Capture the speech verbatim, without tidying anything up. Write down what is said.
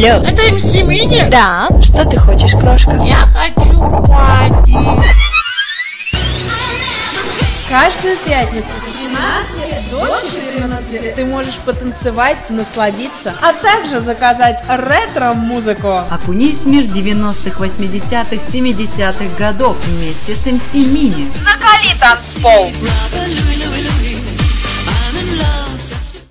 Алло. Это эм си Mini? Да. Что ты хочешь, крошка? Я хочу пати. Каждую пятницу с тринадцати до четырнадцати ты можешь потанцевать, насладиться, а также заказать ретро-музыку. Окунись в мир девяностых, восьмидесятых, семидесятых годов вместе с эм си Mini. Накали танцпол!